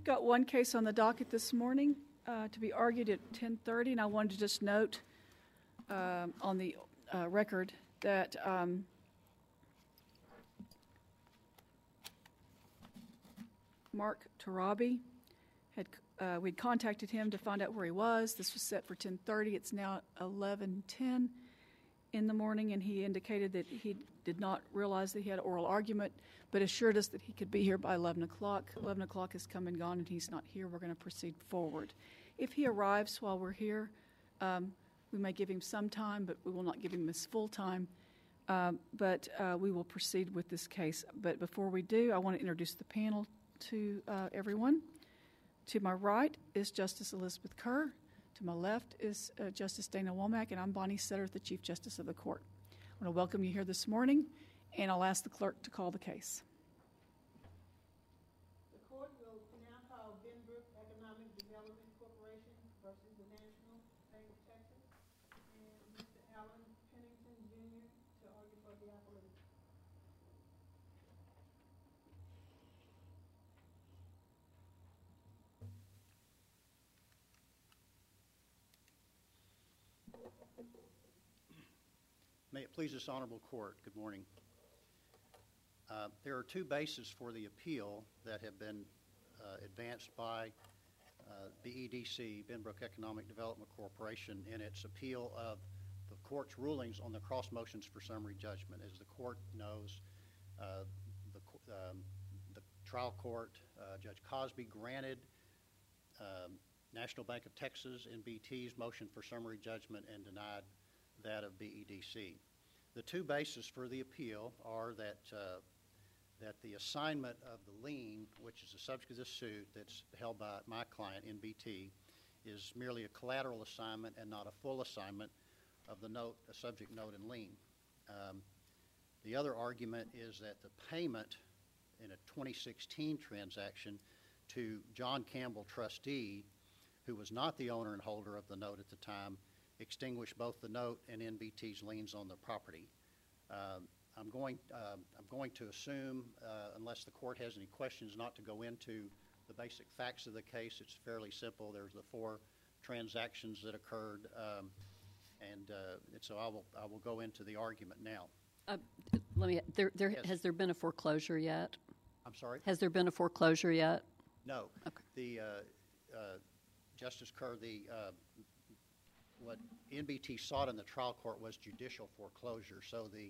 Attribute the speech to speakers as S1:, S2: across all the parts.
S1: got one case on the docket this morning to be argued at 10:30, and I wanted to just note on the record that Mark Tarabi we'd contacted him to find out where he was. This was set for 10:30. It's now 11:10 in the morning, and he indicated that he did not realize that he had an oral argument, but assured us that he could be here by 11 o'clock. 11 o'clock has come and gone, and he's not here. We're going to proceed forward. If he arrives while we're here, we may give him some time, but we will not give him his full time. But we will proceed with this case. But before we do, I want to introduce the panel to everyone. To my right is Justice Elizabeth Kerr. To my left is Justice Dana Womack, and I'm Bonnie Sutter, the Chief Justice of the Court. I want to welcome you here this morning, and I'll ask the clerk to call the case.
S2: The court will now call Benbrook Economic Development Corporation versus the National Bank of Texas, and Mr. Alan Pennington, Jr. to argue for the appellate.
S3: May it please this honorable court, good morning. There are two bases for the appeal that have been advanced by BEDC, Benbrook Economic Development Corporation, in its appeal of the court's rulings on the cross motions for summary judgment. As the court knows, the trial court, Judge Cosby, granted National Bank of Texas, NBT's motion for summary judgment and denied that of BEDC. The two bases for the appeal are that the assignment of the lien, which is the subject of this suit that's held by my client, NBT, is merely a collateral assignment and not a full assignment of the note, a subject note and lien. The other argument is that the payment in a 2016 transaction to John Campbell, trustee, who was not the owner and holder of the note at the time, extinguish both the note and NBT's liens on the property. I'm going to assume, unless the court has any questions, not to go into the basic facts of the case. It's fairly simple. There's the four transactions that occurred, and so I will go into the argument now.
S4: Yes. Has there been a foreclosure yet?
S3: I'm sorry?
S4: Has there been a foreclosure yet?
S3: No.
S4: Okay.
S3: The Justice Kerr, what NBT sought in the trial court was judicial foreclosure. So the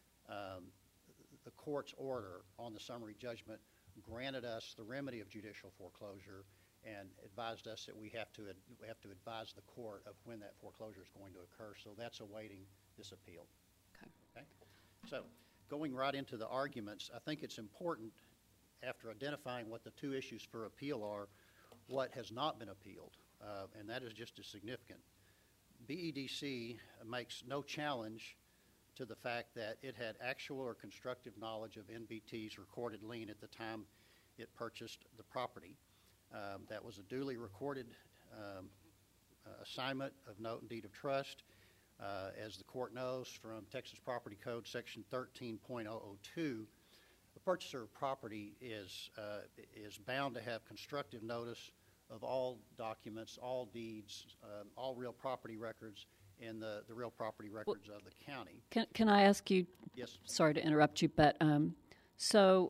S3: court's order on the summary judgment granted us the remedy of judicial foreclosure and advised us that we have to advise the court of when that foreclosure is going to occur. So that's awaiting this appeal. Okay. So going right into the arguments, I think it's important, after identifying what the two issues for appeal are, what has not been appealed, and that is just as significant. BEDC makes no challenge to the fact that it had actual or constructive knowledge of NBT's recorded lien at the time it purchased the property. That was a duly recorded assignment of note and deed of trust. As the court knows from Texas Property Code Section 13.002, the purchaser of property is bound to have constructive notice of all documents, all deeds, all real property records, and the real property records of the county.
S4: Can I ask you?
S3: Yes.
S4: Sorry to interrupt you, but so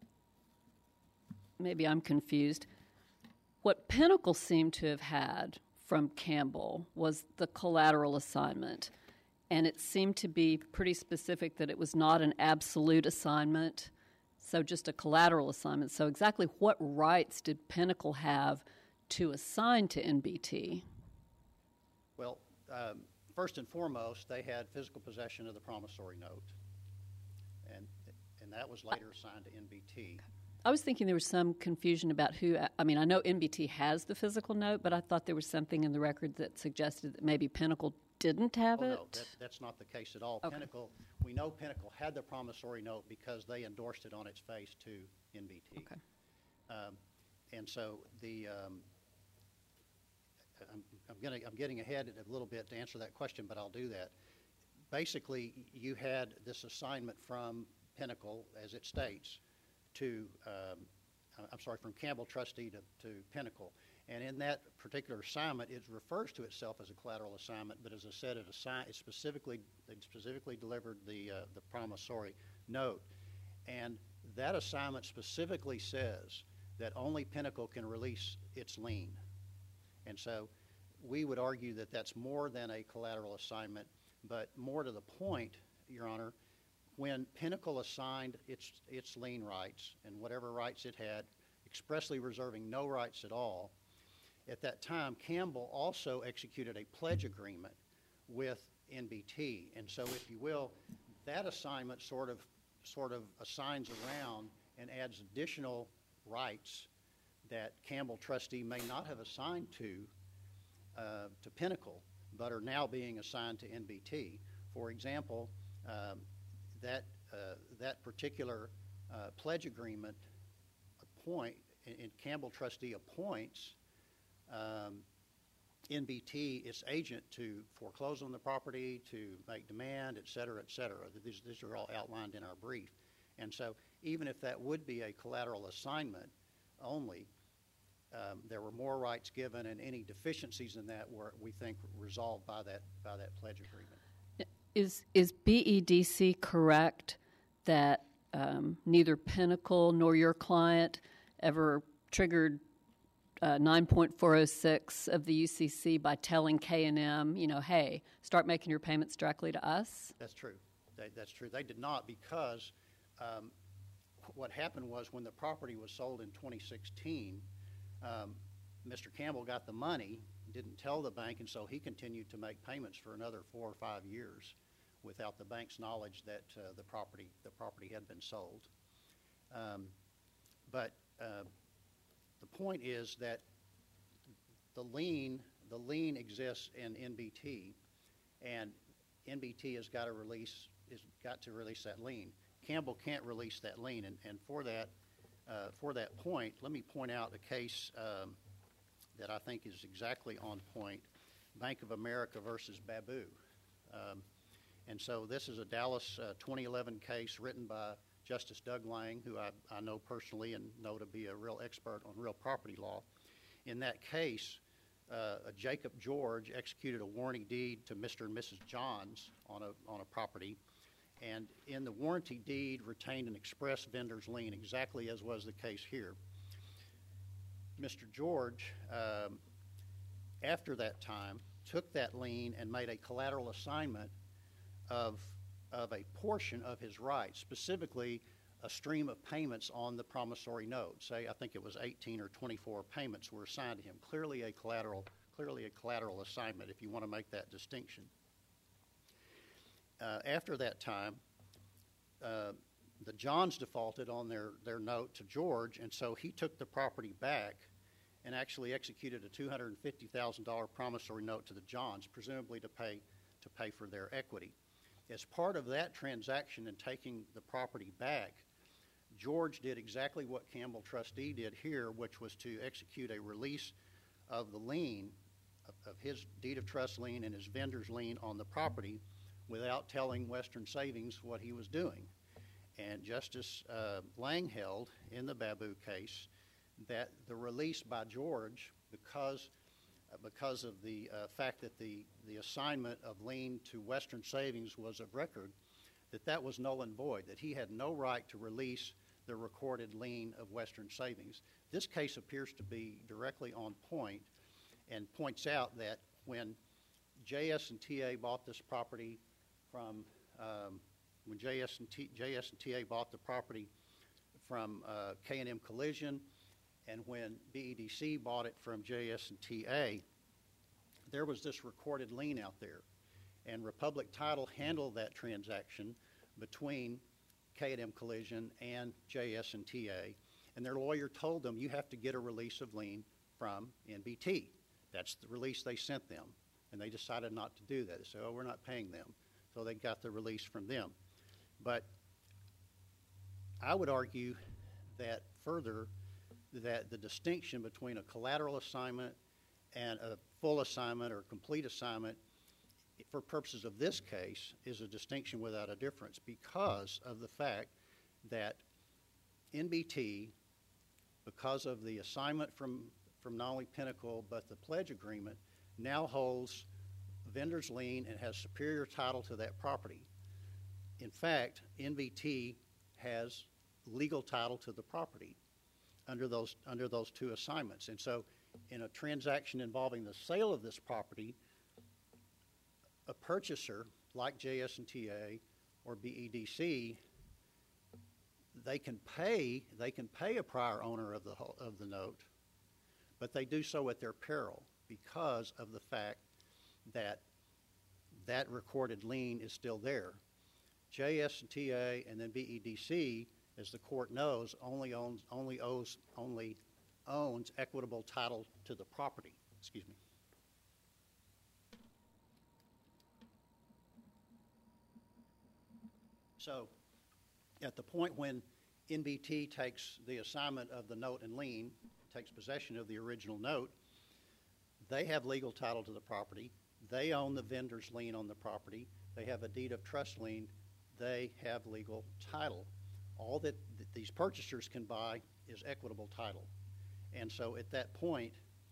S4: maybe I'm confused. What Pinnacle seemed to have had from Campbell was the collateral assignment, and it seemed to be pretty specific that it was not an absolute assignment, so just a collateral assignment. So exactly what rights did Pinnacle have to assign to NBT?
S3: Well, first and foremost, they had physical possession of the promissory note, and that was later assigned to NBT.
S4: I was thinking there was some confusion about who. I mean, I know NBT has the physical note, but I thought there was something in the record that suggested that maybe Pinnacle didn't have it.
S3: No, that's not the case at all.
S4: Okay.
S3: We know Pinnacle had the promissory note because they endorsed it on its face to NBT.
S4: Okay.
S3: And so I'm getting ahead a little bit to answer that question, but I'll do that. Basically, you had this assignment from Pinnacle, as it states, to from Campbell trustee to Pinnacle. And in that particular assignment, it refers to itself as a collateral assignment, but as I said, it specifically delivered the promissory note. And that assignment specifically says that only Pinnacle can release its lien. And so we would argue that that's more than a collateral assignment, but more to the point, Your Honor, when Pinnacle assigned its lien rights and whatever rights it had, expressly reserving no rights at all, at that time, Campbell also executed a pledge agreement with NBT. And so, if you will, that assignment sort of assigns around and adds additional rights that Campbell trustee may not have assigned to Pinnacle, but are now being assigned to NBT. For example, that particular pledge agreement and Campbell trustee appoints NBT its agent to foreclose on the property, to make demand, et cetera, et cetera. These are all outlined in our brief. And so even if that would be a collateral assignment only, there were more rights given, and any deficiencies in that were, we think, resolved by that pledge agreement.
S4: Is BEDC correct that neither Pinnacle nor your client ever triggered 9.406 of the UCC by telling K&M, hey, start making your payments directly to us?
S3: That's true. That's true. They did not, because what happened was when the property was sold in 2016, Mr. Campbell got the money, didn't tell the bank, and so he continued to make payments for another 4 or 5 years without the bank's knowledge that the property had been sold. But the point is that the lien exists in NBT, and NBT has got to release that lien. Campbell can't release that lien, and for that point, let me point out a case that I think is exactly on point: Bank of America versus Babu. And so this is a Dallas 2011 case written by Justice Doug Lang, who I know personally and know to be a real expert on real property law. In that case, Jacob George executed a warranty deed to Mr. and Mrs. Johns on a property, and in the warranty deed retained an express vendor's lien, exactly as was the case here. Mr. George, after that time, took that lien and made a collateral assignment of a portion of his rights, specifically a stream of payments on the promissory note. Say, I think it was 18 or 24 payments were assigned to him. Clearly a collateral assignment, if you want to make that distinction. After that time, the Johns defaulted on their note to George, and so he took the property back and actually executed a $250,000 promissory note to the Johns, presumably to pay for their equity. As part of that transaction and taking the property back, George did exactly what Campbell trustee did here, which was to execute a release of the lien, of his deed of trust lien and his vendor's lien on the property, without telling Western Savings what he was doing. And Justice Lang held in the Babu case that the release by George, because of the fact that the assignment of lien to Western Savings was of record, that was null and void, that he had no right to release the recorded lien of Western Savings. This case appears to be directly on point and points out that when JS&TA bought this property from JS&TA bought the property from K&M Collision, and when BEDC bought it from JS&TA, there was this recorded lien out there. And Republic Title handled that transaction between K&M Collision and JS&TA, and their lawyer told them, you have to get a release of lien from NBT. That's the release they sent them, and they decided not to do that. They said, we're not paying them. So they got the release from them. But I would argue that further, that the distinction between a collateral assignment and a full assignment or complete assignment, for purposes of this case, is a distinction without a difference, because of the fact that NBT because of the assignment from not only Pinnacle but the pledge agreement, now holds vendor's lien and has superior title to that property. In fact, NBT has legal title to the property under those two assignments. And so in a transaction involving the sale of this property, a purchaser like JS&TA or BEDC, they can pay a prior owner of the note, but they do so at their peril because of the fact that that recorded lien is still there. JS&TA and then BEDC, as the court knows, only owns equitable title to the property. Excuse me. So, at the point when NBT takes the assignment of the note and lien, takes possession of the original note, they have legal title to the property. They own the vendor's lien on the property. They have a deed of trust lien. They have legal title. All that these purchasers can buy is equitable title. And so at that point,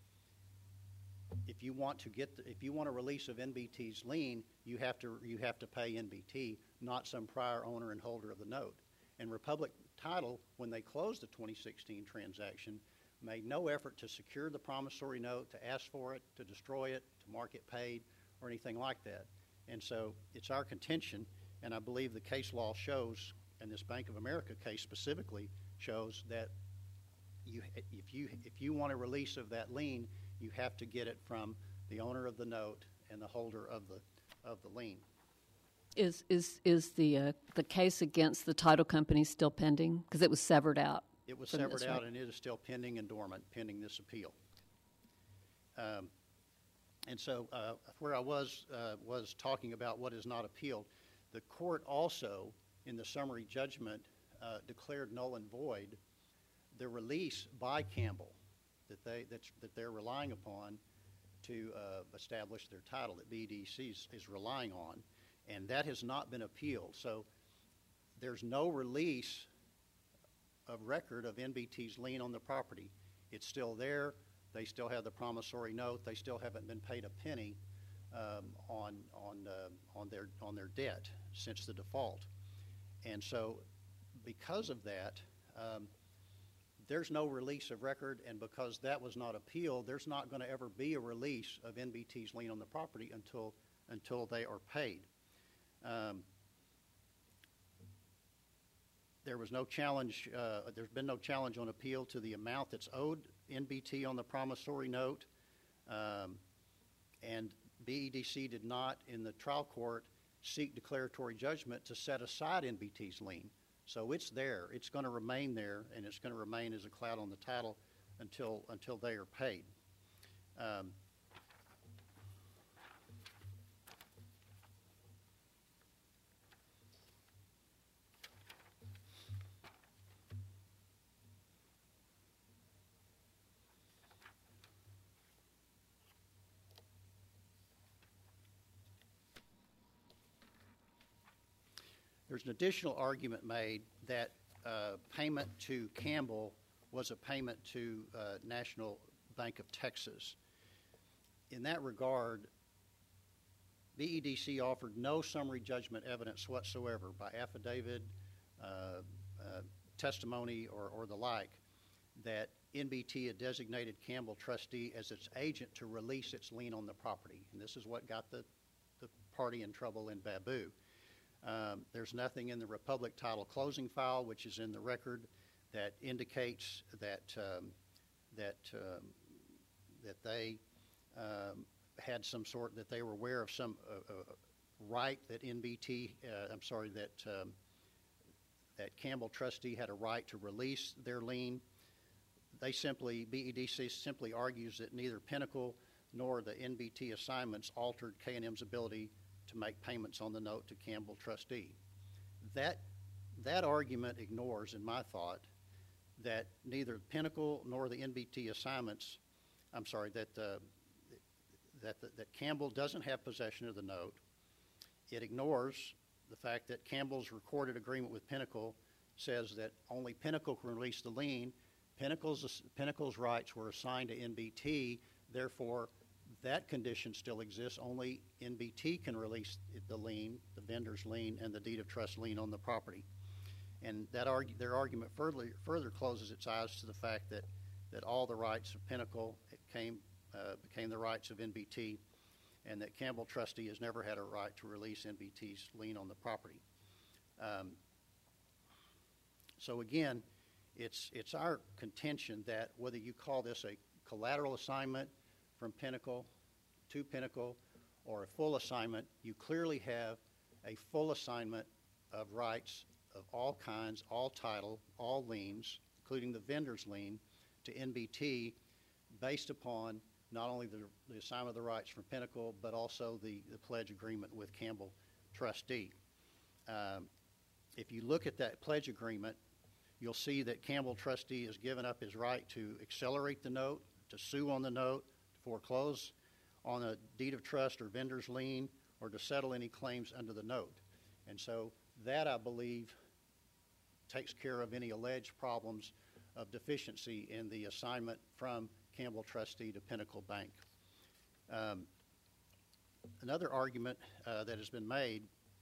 S3: if you want a release of NBT's lien, you have to pay NBT, not some prior owner and holder of the note. And Republic Title, when they closed the 2016 transaction, made no effort to secure the promissory note, to ask for it, to destroy it, to mark it paid, or anything like that. And so it's our contention, and I believe the case law shows, and this Bank of America case specifically shows, that if you want a release of that lien, you have to get it from the owner of the note and the holder of the lien.
S4: Is the case against the title company still pending? Because it was severed out.
S3: It was severed out, and it is still pending and dormant, pending this appeal. And so where I was talking about what is not appealed, the court also, in the summary judgment, declared null and void the release by Campbell that they're relying upon to establish their title, that BEDC is relying on, and that has not been appealed. So there's no release of record of NBT's lien on the property. It's still there. They still have the promissory note. They still haven't been paid a penny on their debt since the default. And so because of that, there's no release of record, and because that was not appealed, there's not going to ever be a release of NBT's lien on the property until they are paid. There was no challenge. There's been no challenge on appeal to the amount that's owed NBT on the promissory note, and BEDC did not, in the trial court, seek declaratory judgment to set aside NBT's lien. So it's there. It's going to remain there, and it's going to remain as a cloud on the title until they are paid. There's an additional argument made that payment to Campbell was a payment to National Bank of Texas. In that regard, BEDC offered no summary judgment evidence whatsoever by affidavit, testimony, or the like, that NBT had designated Campbell trustee as its agent to release its lien on the property. And this is what got the party in trouble in Babu. There's nothing in the Republic Title closing file, which is in the record, that indicates that they had some sort, that they were aware of some right that NBT, that Campbell trustee had a right to release their lien. BEDC simply argues that neither Pinnacle nor the NBT assignments altered K&M's ability to make payments on the note to Campbell trustee. That argument ignores, in my thought, that neither Pinnacle nor the NBT assignments, that Campbell doesn't have possession of the note. It ignores the fact that Campbell's recorded agreement with Pinnacle says that only Pinnacle can release the lien, Pinnacle's rights were assigned to NBT, therefore that condition still exists. Only NBT can release the lien, the vendor's lien, and the deed of trust lien on the property. And their argument further closes its eyes to the fact that all the rights of Pinnacle became the rights of NBT, and that Campbell Trustee has never had a right to release NBT's lien on the property. So again, it's our contention that whether you call this a collateral assignment from Pinnacle to Pinnacle or a full assignment, you clearly have a full assignment of rights of all kinds, all title, all liens, including the vendor's lien, to NBT based upon not only the assignment of the rights from Pinnacle, but also the pledge agreement with Campbell Trustee. If you look at that pledge agreement, you'll see that Campbell Trustee has given up his right to accelerate the note, to sue on the note, to foreclose on a deed of trust or vendor's lien, or to settle any claims under the note. And so that, I believe, takes care of any alleged problems of deficiency in the assignment from Campbell Trustee to Pinnacle Bank. Another argument that has been made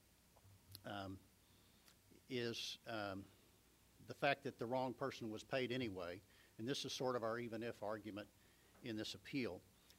S3: is the fact that the wrong person was paid anyway, and this is sort of our even-if argument in this appeal.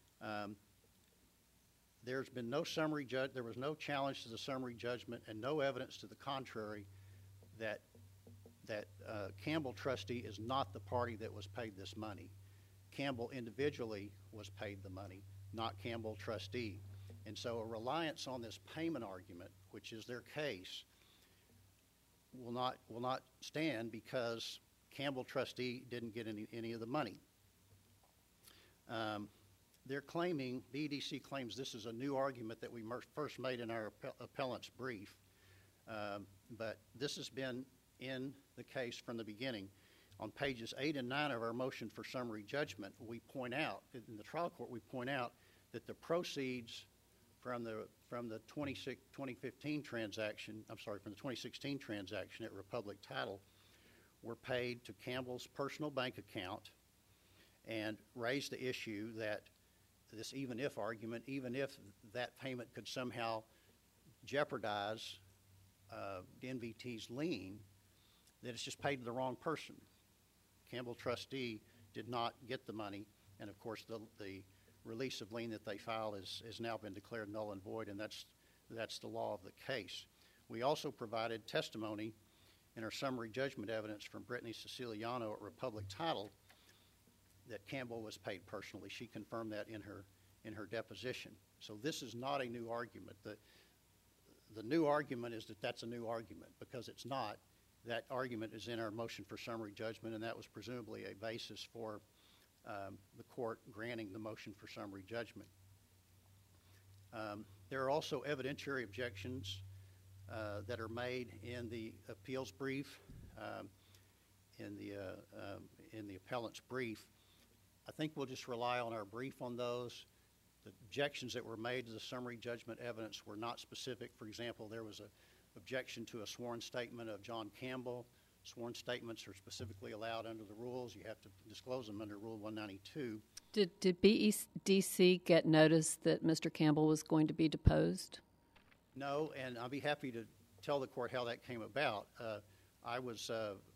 S3: There's been no summary there was no challenge to the summary judgment and no evidence to the contrary that Campbell Trustee is not the party that was paid this money. Campbell individually was paid the money, not Campbell Trustee. And so a reliance on this payment argument, which is their case, will not stand because Campbell Trustee didn't get any of the money. They're claiming, BEDC claims this is a new argument that we first made in our appellant's brief, but this has been in the case from the beginning. On pages 8 and 9 of our motion for summary judgment, we point out, in the trial court, we point out that the proceeds from the 2015 transaction, from the 2016 transaction at Republic Title were paid to Campbell's personal bank account and raised the issue that this even-if argument, even if that payment could somehow jeopardize NBT's lien, that it's just paid to the wrong person. Campbell Trustee did not get the money, and of course the release of lien that they filed has now been declared null and void, and that's the law of the case. We also provided testimony in our summary judgment evidence from Brittany Siciliano at Republic Title that Campbell was paid personally. She confirmed that in her deposition. So this is not a new argument. The new argument is that that's a new argument, because it's not. That argument is in our motion for summary judgment, and that was presumably a basis for the court granting the motion for summary judgment. There are also evidentiary objections that are made in the appeals brief, in the appellant's brief. I think we'll just rely on our brief on those. The objections that were made to the summary judgment evidence were not specific. For example, there was an objection to a sworn statement of John Campbell. Sworn statements are specifically allowed under the rules. You have to disclose them under Rule 192.
S4: Did BEDC get notice that Mr. Campbell was going to be deposed?
S3: No, and I'll be happy to tell the court how that came about. I was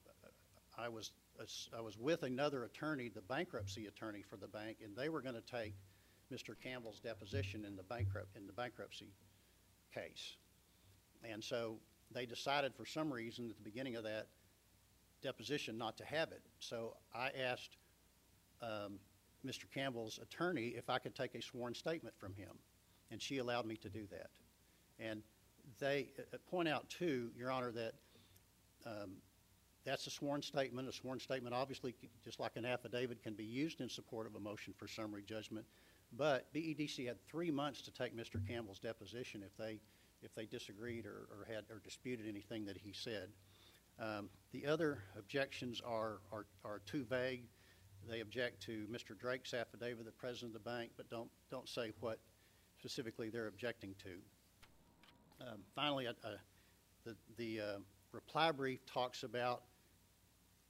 S3: with another attorney, the bankruptcy attorney for the bank, and they were going to take Mr. Campbell's deposition in the bankruptcy case. And so they decided for some reason at the beginning of that deposition not to have it. So I asked Mr. Campbell's attorney if I could take a sworn statement from him, and she allowed me to do that. And they point out, too, Your Honor, that that's a sworn statement. A sworn statement, obviously, just like an affidavit, can be used in support of a motion for summary judgment. But BEDC had 3 months to take Mr. Campbell's deposition if they disagreed or disputed anything that he said. The other objections are too vague. They object to Mr. Drake's affidavit, the president of the bank, but don't say what specifically they're objecting to. Finally, the reply brief talks about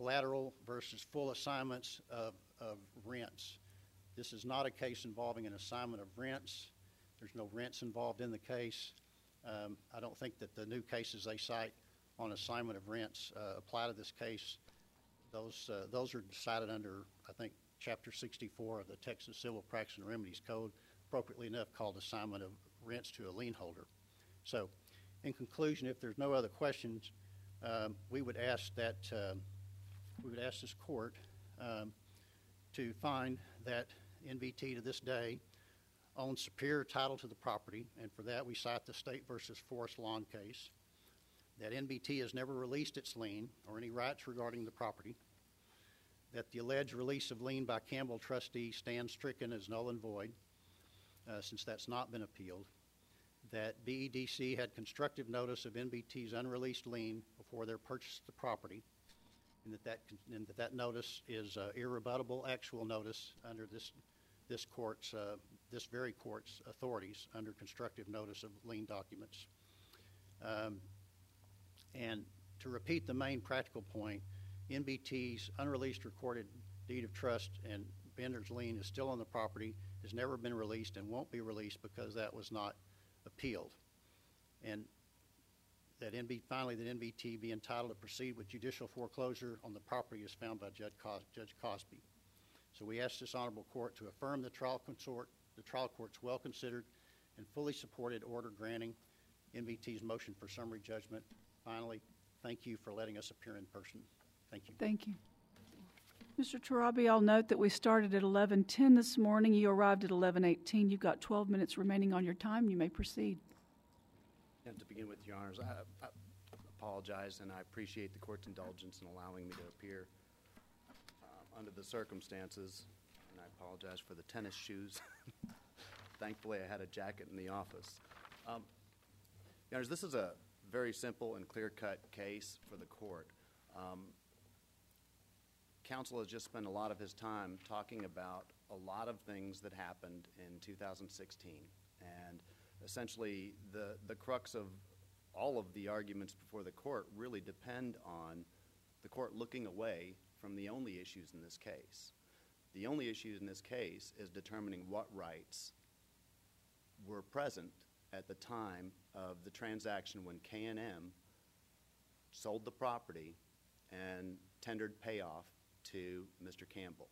S3: collateral versus full assignments of rents. This is not a case involving an assignment of rents. There's no rents involved in the case. I don't think that the new cases they cite on assignment of rents apply to this case. Those are decided under, I think, Chapter 64 of the Texas Civil Practice and Remedies Code, appropriately enough called assignment of rents to a lien holder. So, in conclusion, if there's no other questions, we would ask this court to find that NBT to this day owns superior title to the property, and for that we cite the State versus Forest Lawn case, that NBT has never released its lien or any rights regarding the property, that the alleged release of lien by Campbell trustee stands stricken as null and void, since that's not been appealed, that BEDC had constructive notice of NBT's unreleased lien before their purchase of the property, and that notice is irrebuttable actual notice under this very court's authorities under constructive notice of lien documents. And to repeat the main practical point, NBT's unreleased recorded deed of trust and Bender's lien is still on the property, has never been released, and won't be released because that was not appealed. And that finally that NBT be entitled to proceed with judicial foreclosure on the property as found by Judge Cosby. So we ask this honorable court to affirm the trial court's well-considered and fully supported order granting NBT's motion for summary judgment. Finally, thank you for letting us appear in person. Thank you.
S1: Thank you. Mr. Tarabi, I'll note that we started at 11:10 this morning. You arrived at 11:18. You've got 12 minutes remaining on your time. You may proceed.
S5: And to begin with, Your Honors, I apologize, and I appreciate the court's indulgence in allowing me to appear under the circumstances, and I apologize for the tennis shoes. Thankfully, I had a jacket in the office. Your Honors, this is a very simple and clear-cut case for the court. Counsel has just spent a lot of his time talking about a lot of things that happened in 2016, and essentially the crux of all of the arguments before the court really depend on the court looking away from the only issues in this case. The only issue in this case is determining what rights were present at the time of the transaction when K&M sold the property and tendered payoff to Mr. Campbell.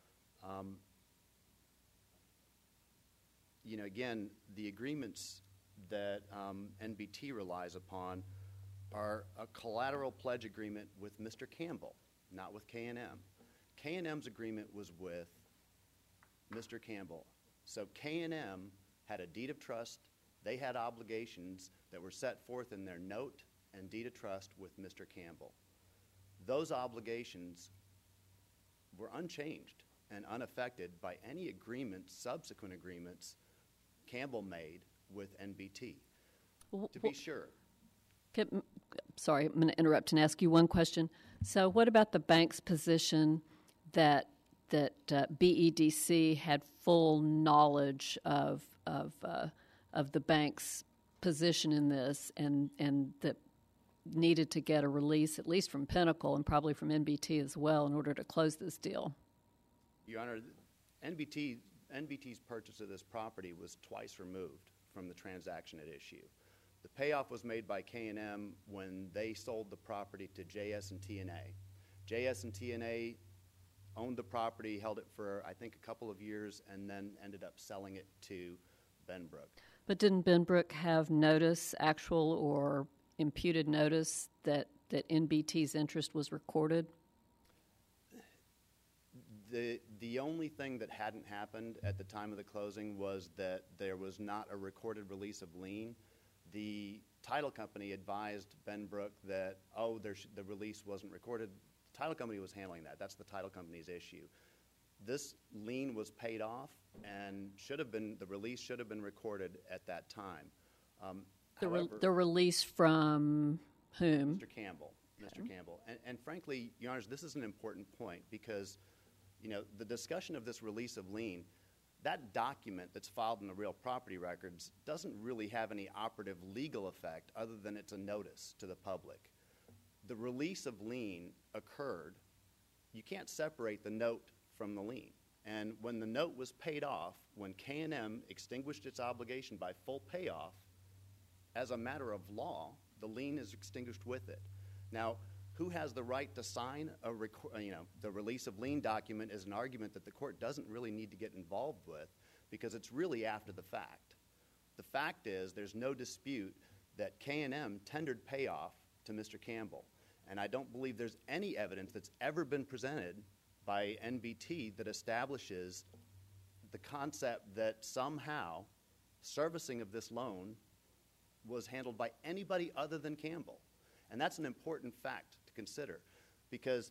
S5: Again, the agreements that NBT relies upon are a collateral pledge agreement with Mr. Campbell, not with K&M. K&M's agreement was with Mr. Campbell. So K&M had a deed of trust. They had obligations that were set forth in their note and deed of trust with Mr. Campbell. Those obligations were unchanged and unaffected by any subsequent agreements Campbell made with NBT. To be sure.
S4: Sorry, I'm going to interrupt and ask you one question. So what about the bank's position that BEDC had full knowledge of the bank's position in this and that needed to get a release, at least from Pinnacle and probably from NBT as well, in order to close this deal?
S5: Your Honor, NBT's purchase of this property was twice removed from the transaction at issue. The payoff was made by K&M when they sold the property to JS&TNA. JS&TNA owned the property, held it for, I think, a couple of years, and then ended up selling it to Benbrook.
S4: But didn't Benbrook have notice, actual or imputed notice, that NBT's interest was recorded?
S5: The only thing that hadn't happened at the time of the closing was that there was not a recorded release of lien. The title company advised Benbrook that, the release wasn't recorded. The title company was handling that. That's the title company's issue. This lien was paid off and the release should have been recorded at that time.
S4: The release from whom?
S5: Mr. Campbell. Mr. Campbell. And frankly, Your Honors, this is an important point because, the discussion of this release of lien, that document that's filed in the real property records doesn't really have any operative legal effect other than it's a notice to the public. The release of lien occurred you can't separate the note from the lien. And when the note was paid off, when K&M extinguished its obligation by full payoff, as a matter of law, the lien is extinguished with it. Now, who has the right to sign the release of lien document is an argument that the court doesn't really need to get involved with because it's really after the fact. The fact is there's no dispute that K&M tendered payoff to Mr. Campbell. And I don't believe there's any evidence that's ever been presented by NBT that establishes the concept that somehow servicing of this loan was handled by anybody other than Campbell. And that's an important fact to consider because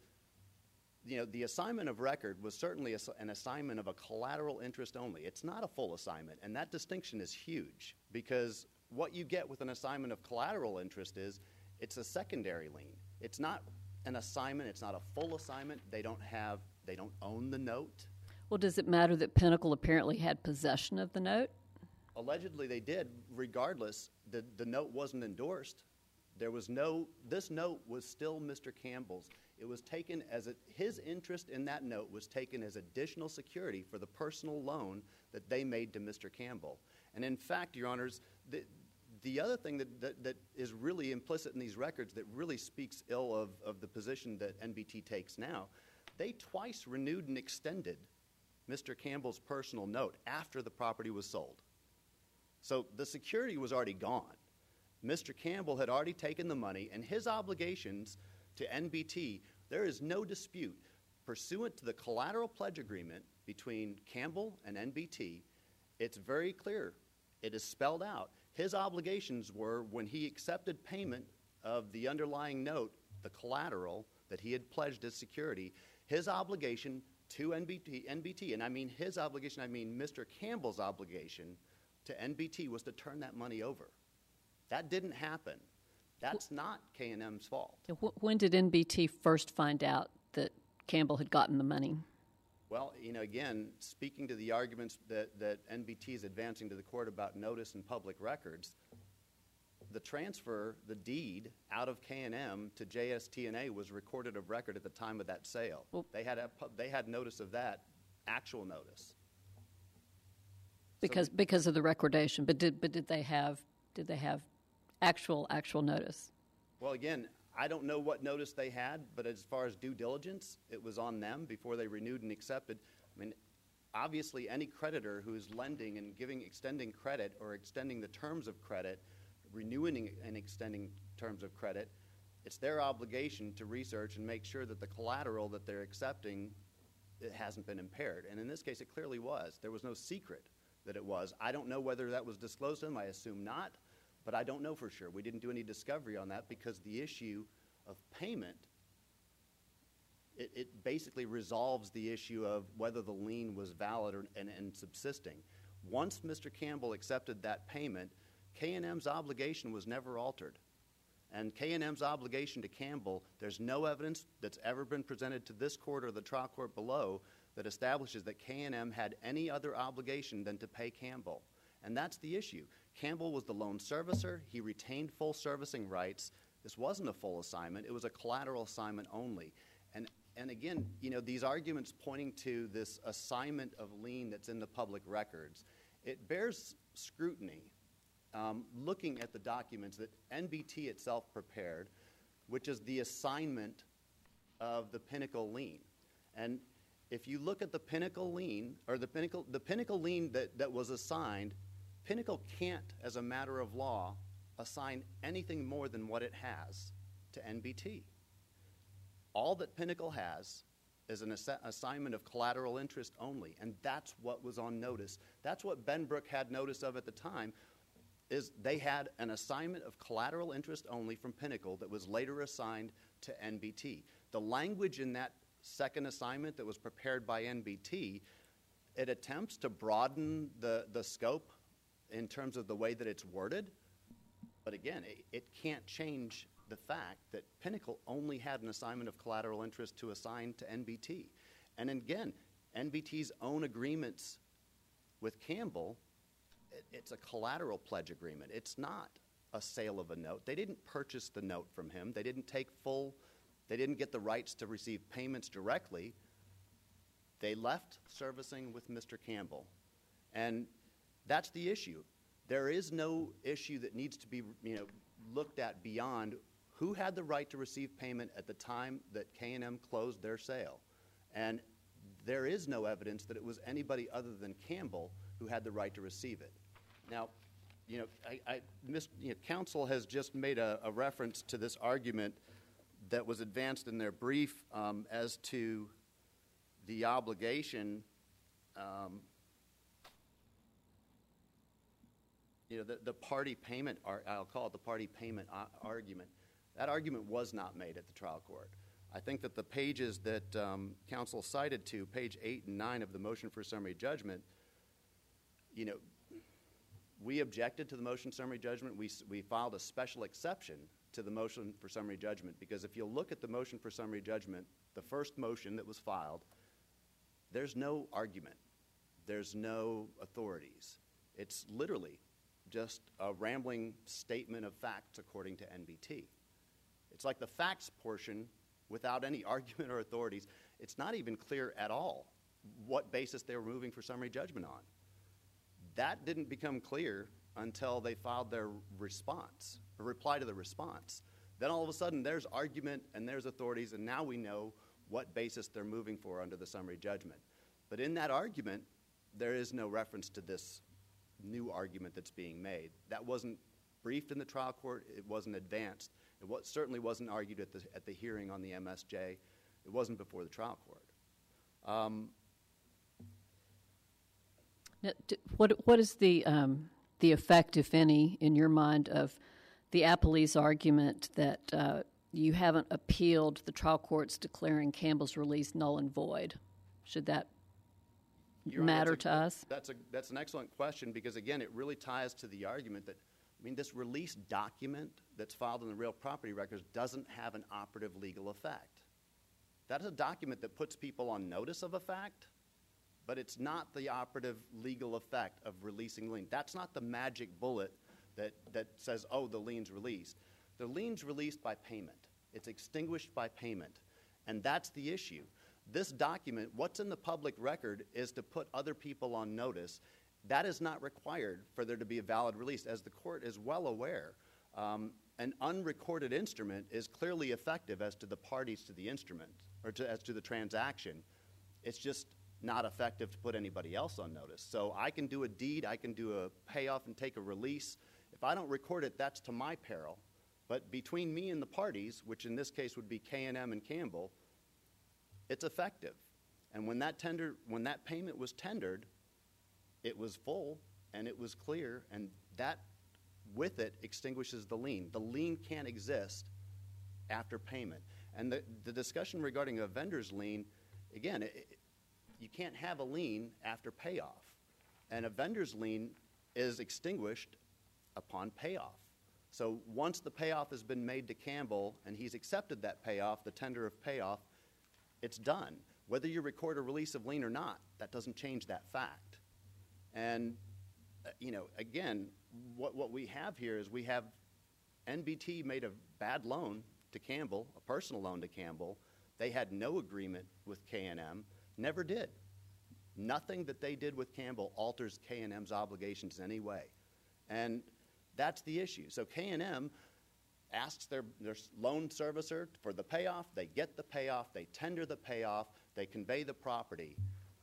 S5: the assignment of record was certainly an assignment of a collateral interest only. It's not a full assignment, and that distinction is huge because what you get with an assignment of collateral interest is it's a secondary lien. It's not an assignment. It's not a full assignment. They don't own the note.
S4: Well, does it matter that Pinnacle apparently had possession of the note?
S5: Allegedly they did. Regardless, the note wasn't endorsed. This note was still Mr. Campbell's. It was taken his interest in that note was taken as additional security for the personal loan that they made to Mr. Campbell. And in fact, Your Honors, the other thing that is really implicit in these records that really speaks ill of the position that NBT takes now, they twice renewed and extended Mr. Campbell's personal note after the property was sold. So the security was already gone. Mr. Campbell had already taken the money, and his obligations to NBT, there is no dispute. Pursuant to the collateral pledge agreement between Campbell and NBT, it's very clear. It is spelled out. His obligations were when he accepted payment of the underlying note, the collateral that he had pledged as security, his obligation to NBT, and I mean his obligation, I mean Mr. Campbell's obligation to NBT was to turn that money over. That didn't happen. That's not K&M's fault.
S4: When did NBT first find out that Campbell had gotten the money?
S5: Well, again, speaking to the arguments that NBT is advancing to the court about notice and public records, the transfer, the deed out of K&M to JST&A was recorded of record at the time of that sale. Well, they had notice of that, actual notice.
S4: Because of the recordation, but did they have actual notice?
S5: Well, again, I don't know what notice they had, but as far as due diligence, it was on them before they renewed and accepted. I mean, obviously, any creditor who is lending and extending credit or extending the terms of credit, renewing and extending terms of credit, it's their obligation to research and make sure that the collateral that they're accepting it hasn't been impaired. And in this case, it clearly was. There was no secret that it was. I don't know whether that was disclosed to them. I assume not. But I don't know for sure. We didn't do any discovery on that because the issue of payment, it basically resolves the issue of whether the lien was valid and subsisting. Once Mr. Campbell accepted that payment, K&M's obligation was never altered. And K&M's obligation to Campbell, there's no evidence that's ever been presented to this court or the trial court below that establishes that K&M had any other obligation than to pay Campbell. And that's the issue. Campbell was the loan servicer. He retained full servicing rights. This wasn't a full assignment. It was a collateral assignment only. And again, these arguments pointing to this assignment of lien that's in the public records, it bears scrutiny looking at the documents that NBT itself prepared, which is the assignment of the Pinnacle lien. And if you look at the Pinnacle lien, or the Pinnacle lien that was assigned, Pinnacle can't, as a matter of law, assign anything more than what it has to NBT. All that Pinnacle has is an assignment of collateral interest only, and that's what was on notice. That's what Benbrook had notice of at the time, is they had an assignment of collateral interest only from Pinnacle that was later assigned to NBT. The language in that second assignment that was prepared by NBT, it attempts to broaden the scope in terms of the way that it's worded. But again, it can't change the fact that Pinnacle only had an assignment of collateral interest to assign to NBT. And again, NBT's own agreements with Campbell, it's a collateral pledge agreement. It's not a sale of a note. They didn't purchase the note from him. They didn't take full They didn't get the rights to receive payments directly. They left servicing with Mr. Campbell. And that's the issue. There is no issue that needs to be looked at beyond who had the right to receive payment at the time that K&M closed their sale. And there is no evidence that it was anybody other than Campbell who had the right to receive it. Now, counsel has just made a reference to this argument that was advanced in their brief as to the obligation, the party payment, I'll call it the party payment argument. That argument was not made at the trial court. I think that the pages that counsel cited to, page 8 and 9 of the motion for summary judgment, we objected to the motion for summary judgment. We filed a special exception to the motion for summary judgment because if you look at the motion for summary judgment, the first motion that was filed, there's no argument. There's no authorities. It's literally just a rambling statement of facts according to NBT. It's like the facts portion without any argument or authorities. It's not even clear at all what basis they were moving for summary judgment on. That didn't become clear until they filed their response, a reply to the response. Then all of a sudden there's argument and there's authorities, and now we know what basis they're moving for under the summary judgment. But in that argument, there is no reference to this new argument that's being made. That wasn't briefed in the trial court. It wasn't advanced. It certainly wasn't argued at the hearing on the MSJ. It wasn't before the trial court.
S4: Now, what is the effect, if any, in your mind, of the appellee's argument that you haven't appealed the trial court's declaring Campbell's release null and void? Should that matter to us?
S5: That's an excellent question because, again, it really ties to the argument that, this release document that's filed in the real property records doesn't have an operative legal effect. That is a document that puts people on notice of a fact, but it's not the operative legal effect of releasing lien. That's not the magic bullet that says, oh, the lien's released. The lien's released by payment. It's extinguished by payment, and that's the issue. This document, what's in the public record, is to put other people on notice. That is not required for there to be a valid release. As the court is well aware, an unrecorded instrument is clearly effective as to the parties to the instrument, or as to the transaction. It's just not effective to put anybody else on notice. So I can do a deed, I can do a payoff and take a release. If I don't record it, that's to my peril. But between me and the parties, which in this case would be K&M and Campbell, it's effective. And when that payment was tendered, it was full and it was clear, and that with it extinguishes the lien. The lien can't exist after payment. And the discussion regarding a vendor's lien, again, you can't have a lien after payoff. And a vendor's lien is extinguished upon payoff. So once the payoff has been made to Campbell and he's accepted that payoff, the tender of payoff, it's done. Whether you record a release of lien or not, that doesn't change that fact. And, again, what we have here is we have NBT made a bad loan to Campbell, a personal loan to Campbell. They had no agreement with K&M, never did. Nothing that they did with Campbell alters K&M's obligations in any way. And that's the issue. So K&M asks their loan servicer for the payoff, they get the payoff, they tender the payoff, they convey the property.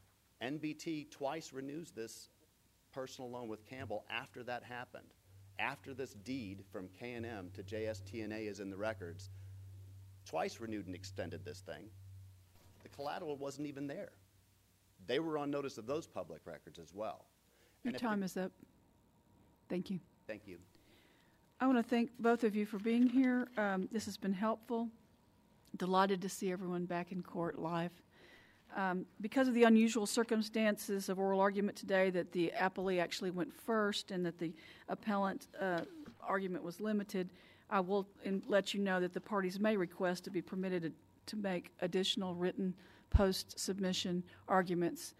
S5: NBT twice renews this personal loan with Campbell after that happened. After this deed from K&M to JSTNA is in the records, twice renewed and extended this thing. The collateral wasn't even there. They were on notice of those public records as well.
S1: Your time is up. Thank you.
S5: Thank you.
S1: I want to thank both of you for being here. This has been helpful. Delighted to see everyone back in court live. Because of the unusual circumstances of oral argument today, that the appellee actually went first and that the appellant argument was limited, I will let you know that the parties may request to be permitted to make additional written post-submission arguments.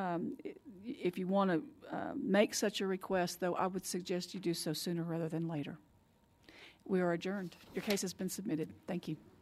S1: If you want to make such a request, though, I would suggest you do so sooner rather than later. We are adjourned. Your case has been submitted. Thank you.